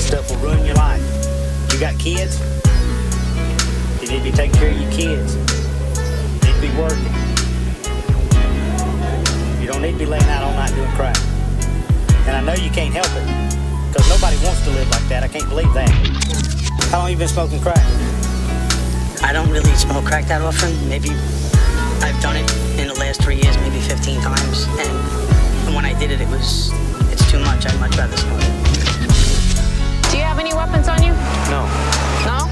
That stuff will ruin your life. You got kids? You need to be taking care of your kids. You need to be working. You don't need to be laying out all night doing crack. And I know you can't help it, because nobody wants to live like that. I can't believe that. How long have you been smoking crack? I don't really smoke crack that often. Maybe I've done it in the last 3 years, maybe 15 times. And when I did it, it's too much. I'd much rather smoke it. Do you have any weapons on you? No. No?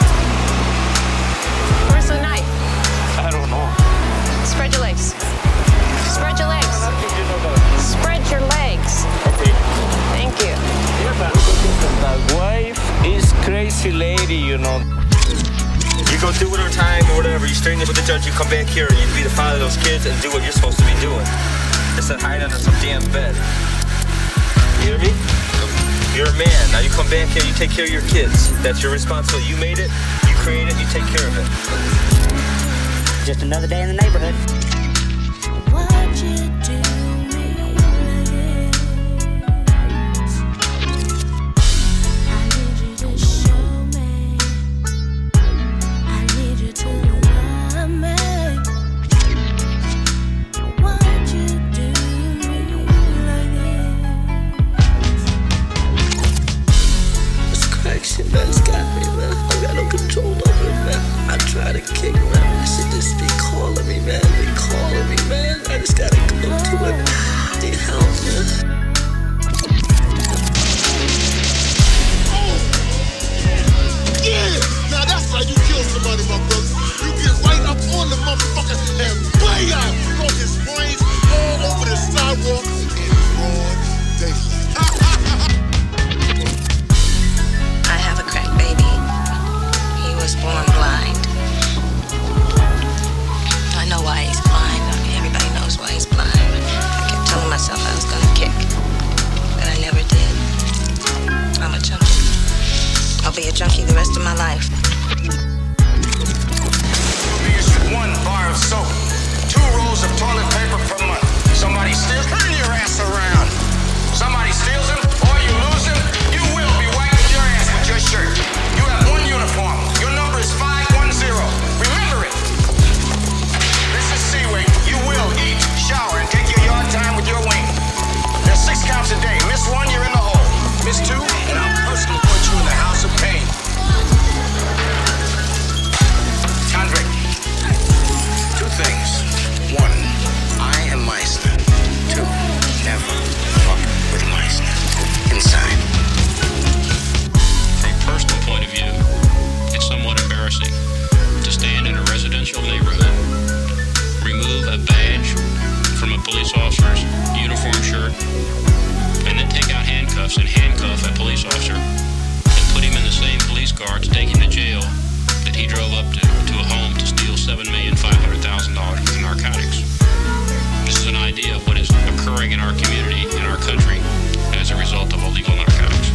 Where's the knife? I don't know. Spread your legs. Spread your legs. Spread your legs. Okay. Thank you. My wife is crazy lady, you know. You go do whatever time or whatever, you straighten it with the judge, you come back here and you be the father of those kids and do what you're supposed to be doing. Instead of hiding under some damn bed. You hear me? You're a man. Now you come back here, you take care of your kids. That's your responsibility. You made it, you created it, you take care of it. Just another day in the neighborhood. Why'd you do me like this? I need you to show me. I need you to love me. Why'd you do me like this? This crack shit, man, it's got me, man. I got no control over it, man. I try to kick, man. I should just be calling me, man. Be calling me, man. I just gotta go to it. Need help, man. Yeah! Now that's how you kill somebody, my brother. You get right up on the motherfucker and bam! Throw his brains all over the sidewalk in broad daylight. I have a crack baby. He was born blind. I know why he's blind. I mean, everybody knows why he's blind. I kept telling myself I was gonna kick, but I never did. I'm a junkie. I'll be a junkie the rest of my life. One bar of soap, 2 rolls of toilet paper per month. Somebody steals, turn your ass around. Somebody steals them, or you lose them, you will be wiping your ass with your shirt. You have 1 uniform. Your number is 510. Remember it. This is Seaway. You will eat, shower, and take your yard time with your wing. There's 6 counts a day. Miss 1, you're in the hole. Miss 2, and I'll personally put you in the house of pain. Convict. 2 things. 1, I am Meisner. 2, never fuck with Meisner. Inside. From a personal point of view, it's somewhat embarrassing to stand in a residential neighborhood, remove a badge from a police officer's uniform shirt, and then take out handcuffs and handcuff a police officer and put him in the same police car to take him to jail that he drove up to a home to steal $7,500,000 worth of narcotics. This is an idea of what is occurring in our community, in our country, as a result of illegal narcotics.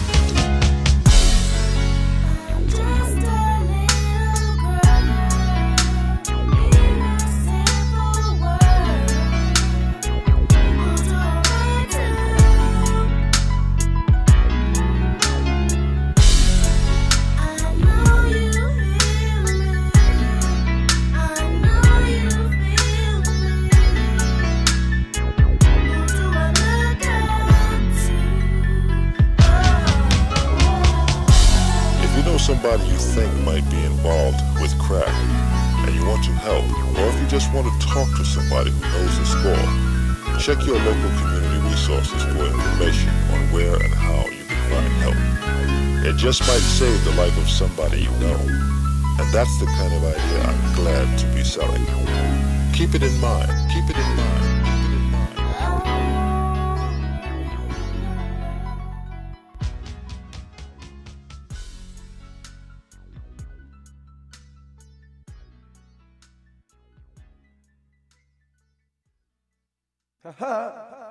Just a little girl in a simple world. Who do I run to? I know you feel me. I know you feel me. Who do I look up to? If you know somebody you think might be involved with crack and you want to help, or if you just want to talk to somebody who knows the score, check your local community resources for information on where and how you can find help. It just might save the life of somebody you know, and that's the kind of idea I'm glad to be selling. Keep it in mind. Keep it in mind. Keep it in mind. Ha ha.